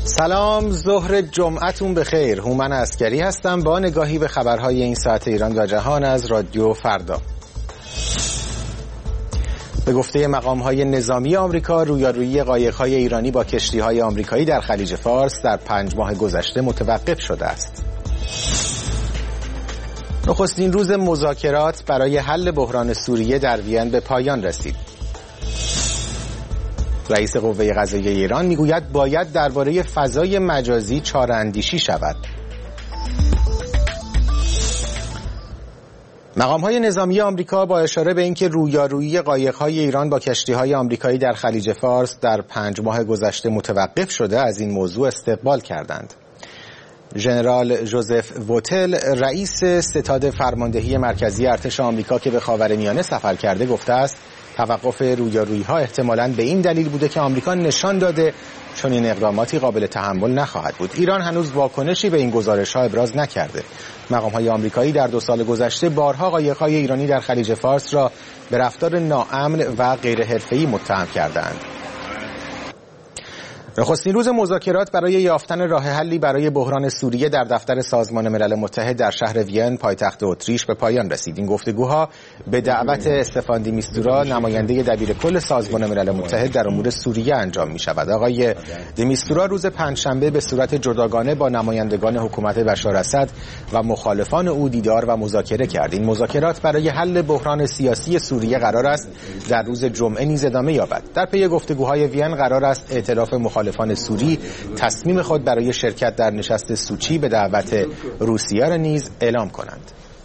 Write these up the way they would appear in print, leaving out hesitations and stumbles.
سلام، ظهر جمعتون بخیر. هومن عسکری هستم با نگاهی به خبرهای این ساعت ایران و جهان از رادیو فردا. به گفته مقام‌های نظامی آمریکا، رویارویی قایق‌های ایرانی با کشتی‌های آمریکایی در خلیج فارس در 5 ماه گذشته متوقف شده است. نخستین روز مذاکرات برای حل بحران سوریه در وین به پایان رسید. رئیس قوه قضاییه ایران میگوید باید درباره فضای مجازی چاره‌اندیشی شود. مقام‌های نظامی آمریکا با اشاره به اینکه رویارویی قایق‌های ایران با کشتی‌های آمریکایی در خلیج فارس در 5 ماه گذشته متوقف شده، از این موضوع استقبال کردند. ژنرال جوزف ووتل، رئیس ستاد فرماندهی مرکزی ارتش آمریکا که به خاورمیانه سفر کرده، گفته است توقف رویارویی‌ها احتمالاً به این دلیل بوده که آمریکا نشان داده چون این اقداماتی قابل تحمل نخواهد بود. ایران هنوز واکنشی به این گزارش‌ها ابراز نکرده. مقام‌های آمریکایی در 2 سال گذشته بارها قایق‌های ایرانی در خلیج فارس را به رفتار ناامن و غیر حرفه‌ای متهم کردند. نخستین روز مذاکرات برای یافتن راه حلی برای بحران سوریه در دفتر سازمان ملل متحد در شهر وین، پایتخت اتریش، به پایان رسید. این گفتگوها به دعوت استفان دی میستورا، نماینده دبیرکل سازمان ملل متحد در امور سوریه انجام می شود. آقای دی میستورا روز پنجشنبه به صورت جداگانه با نمایندگان حکومت بشار اسد و مخالفان او دیدار و مذاکره کرد. این مذاکرات برای حل بحران سیاسی سوریه قرار است در روز جمعه نیز ادامه یابد. در پی گفتگوهای وین قرار است ائتلاف مخالفان سوری تصمیم خود برای شرکت در نشست سوچی به دعوت روسیه را نیز اعلام کنند.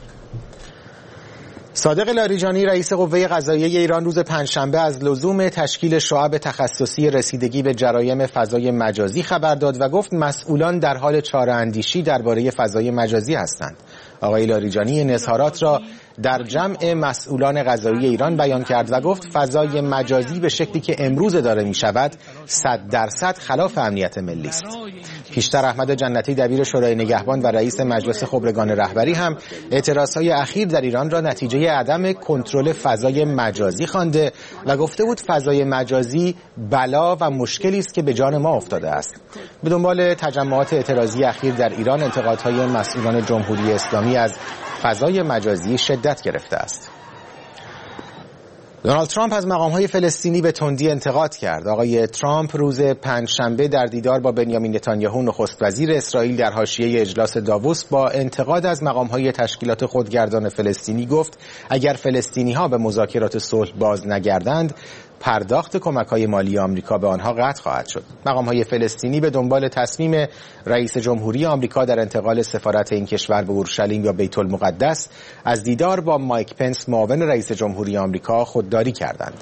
صادق لاریجانی، رئیس قوه قضاییه ایران، روز پنجشنبه از لزوم تشکیل شعب تخصصی رسیدگی به جرایم فضای مجازی خبر داد و گفت مسئولان در حال چاره‌اندیشی درباره فضای مجازی هستند. آقای لاریجانی این اظهارات را در جمع مسئولان قضایی ایران بیان کرد و گفت فضای مجازی به شکلی که امروز داره می شود 100% خلاف امنیت ملی است. پیشتر احمد جنتی، دبیر شورای نگهبان و رئیس مجلس خبرگان رهبری، هم اعتراضهای اخیر در ایران را نتیجه عدم کنترل فضای مجازی خوانده و گفته بود فضای مجازی بلا و مشکلی است که به جان ما افتاده است. به دنبال تجمعات اعتراضی اخیر در ایران، انتقادهای مسئولان جمهوری اسلامی از فضای مجازی شدت گرفته است. دونالد ترامپ از مقام‌های فلسطینی به تندی انتقاد کرد. آقای ترامپ روز پنجشنبه در دیدار با بنیامین نتانیاهو، نخست وزیر اسرائیل، در حاشیه اجلاس داووس با انتقاد از مقام‌های تشکیلات خودگردان فلسطینی گفت اگر فلسطینی‌ها به مذاکرات صلح باز نگردند، پرداخت کمک‌های مالی آمریکا به آنها قطع خواهد شد. مقام‌های فلسطینی به دنبال تصمیم رئیس جمهوری آمریکا در انتقال سفارت این کشور به اورشلیم یا بیت المقدس از دیدار با مایک پنس، معاون رئیس جمهوری آمریکا، خودداری کردند.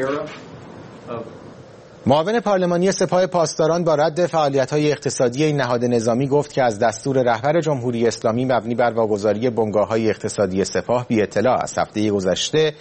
معاون پارلمانی سپاه پاسداران با رد فعالیت‌های اقتصادی این نهاد نظامی گفت که از دستور رهبر جمهوری اسلامی مبنی بر واگذاری بنگاه‌های اقتصادی سپاه بی اطلاع است. هفته گذشته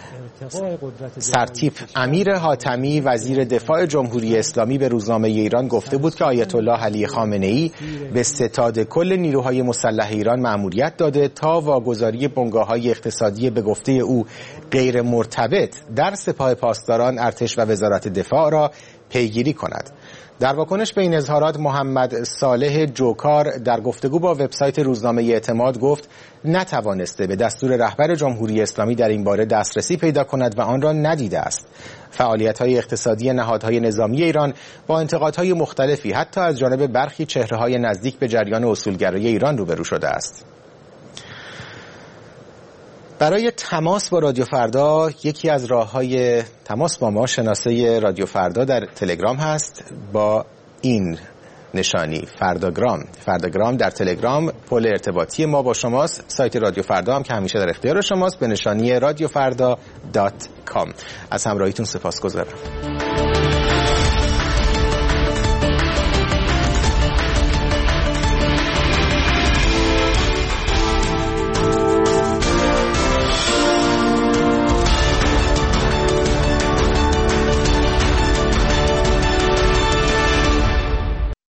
سرتیپ امیر حاتمی، وزیر دفاع جمهوری اسلامی، به روزنامه ایران گفته بود که آیت الله علی خامنه‌ای به ستاد کل نیروهای مسلح ایران مأموریت داده تا واگذاری بنگاه‌های اقتصادی به گفته او غیر مرتبط در سپاه پاسداران، ارتش و وزارت دفاع را پیگیری کند. در واکنش به این اظهارات، محمد صالح جوکار در گفتگو با وبسایت روزنامه اعتماد گفت نتوانسته به دستور رهبر جمهوری اسلامی در این باره دسترسی پیدا کند و آن را ندیده است. فعالیت‌های اقتصادی نهادهای نظامی ایران با انتقادهای مختلفی حتی از جانب برخی چهره‌های نزدیک به جریان اصولگرایی ایران روبرو شده است. برای تماس با رادیو فردا، یکی از راه‌های تماس با ما شناسه رادیو فردا در تلگرام هست با این نشانی: فرداگرام در تلگرام پل ارتباطی ما با شماست. سایت رادیو فردا هم که همیشه در اختیار شماست به نشانی radiofrda.com. از همراهیتون سپاسگزارم.